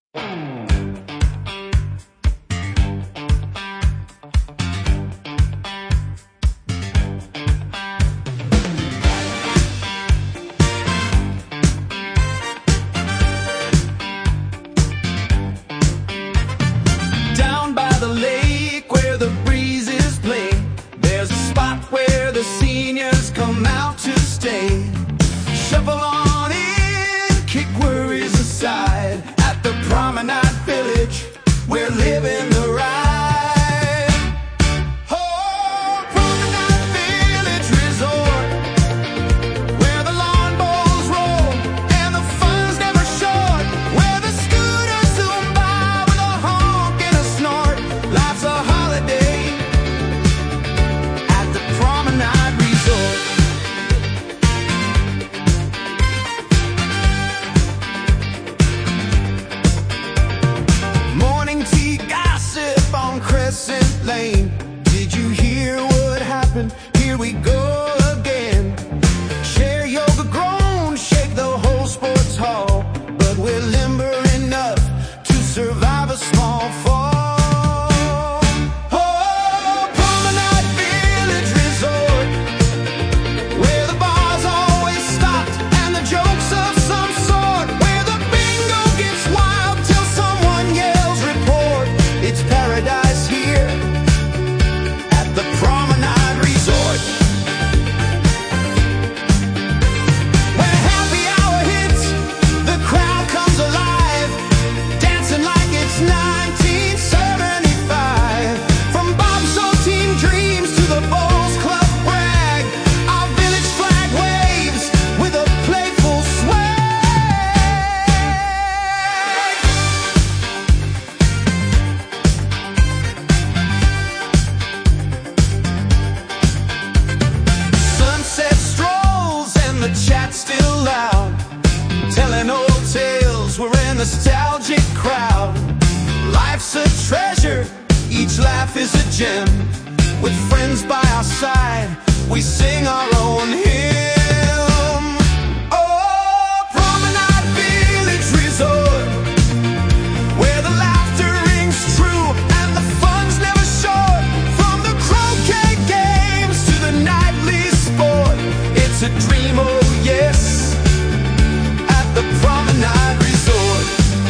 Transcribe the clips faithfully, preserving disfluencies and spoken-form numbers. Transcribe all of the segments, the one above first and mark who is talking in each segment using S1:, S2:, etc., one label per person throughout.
S1: Down by the lake where the breezes play, there's a spot where the seniors come out to stay. Shuffle on in, kick worries aside. At the Promenade Village, we're living the ride. Oh, Promenade Village Resort, where the lawn bowls roll and the fun's never short, where the scooters zoom by with a honk and a snort. Life's a holiday at the Promenade Resort. Morning tea gossip on Crescent Lane. Did you hear what happened? Here we go again. Share yoga groan, shake the whole sports hall, but we're limber enough to survive a small fall. Oh, Promenade Village Resort, where the bar's always stocked and the jokes of some sort, where the bingo gets wild till someone yells report. It's paradise here at the Promenade Resort, where happy hour hits, the crowd comes alive, dancing like it's nineteen seventy-five. From bobsleigh team dreams to the Bowls Club brag, our village flag waves with a playful swag. Sunset strolls and the chat's still loud, telling old tales, we're a nostalgic crowd. Life's a treasure, each laugh is a gem. With friends by our side, we sing our own hymn. Oh, Promenade Village Resort, where the laughter rings true and the fun's never short. From the croquet games to the nightly sport, it's a dream, oh yes, at the Promenade Resort.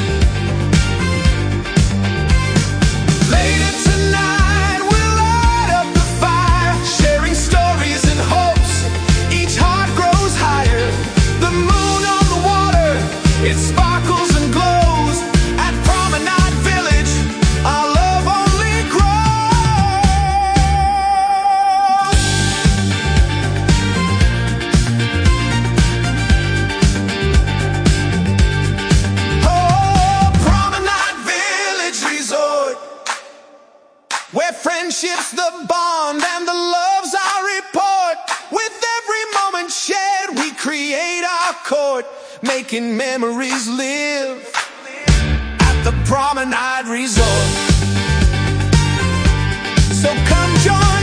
S1: Later tonight we'll light up the fire, sharing stories and hopes, each heart grows higher. The moon on the water, it sparkles and glows. At Promenade Village, our love only grows. Oh, Promenade Village Resort, where friendship's the bond and the love's our report. With every moment shared, we create our court, making memories live at the Promenade Resort. So come join